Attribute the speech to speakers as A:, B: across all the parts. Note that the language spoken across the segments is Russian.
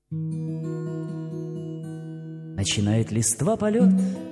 A: Начинает листва полет,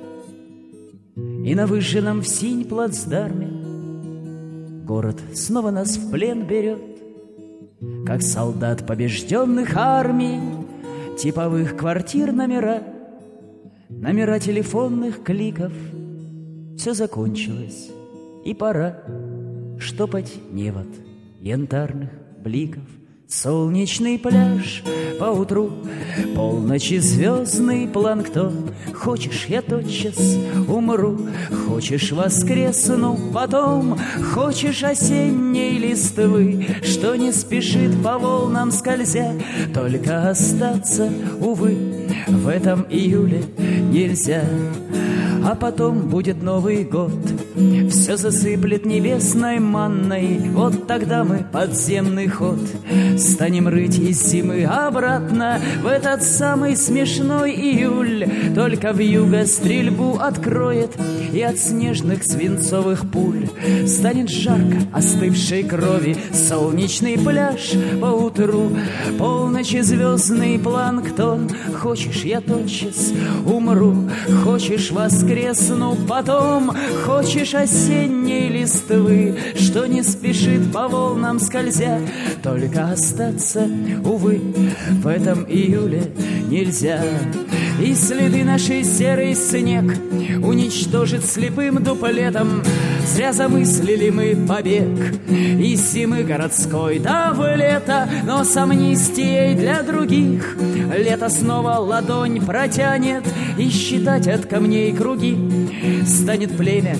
A: и на выжженном в синь плацдарме город снова нас в плен берет, как солдат побежденных армий. Типовых квартир номера, номера телефонных кликов. Все закончилось, и пора штопать невод янтарных бликов. Солнечный пляж поутру, полночи звездный планктон. Хочешь, я тотчас умру, хочешь, воскресну потом. Хочешь, осенней листвы, что не спешит по волнам скользя. Только остаться, увы, в этом июле нельзя. А потом будет Новый год, все засыплет небесной манной. Вот тогда мы подземный ход станем рыть из зимы обратно в этот самый смешной июль. Только вьюга стрельбу откроет, и от снежных свинцовых пуль станет жарко остывшей крови. Солнечный пляж поутру, полночи звездный планктон. Хочешь, я тотчас умру, хочешь, воскресну потом. Хочешь, осенней листвы, что не спешит по волнам скользя. Только остаться, увы, в этом июле нельзя. И следы нашей серый снег уничтожит слепым дуплетом. Зря замыслили мы побег из зимы городской, да в лето. Но с амнистией для других лето снова ладонь протянет, и считать от камней круги станет племя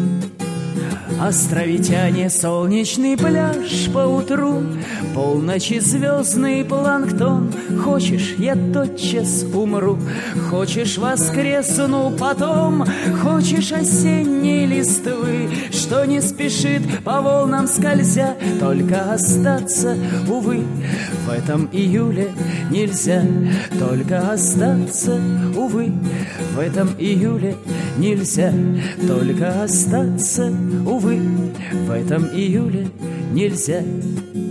A: островитяне. Солнечный пляж поутру, полночи звездный планктон. Хочешь, я тотчас умру, хочешь, воскресну потом. Хочешь, осенней листвы, что не спешит по волнам скользя. Только остаться, увы, в этом июле нельзя. Только остаться, увы, в этом июле нельзя. Только остаться, увы, в этом июле нельзя.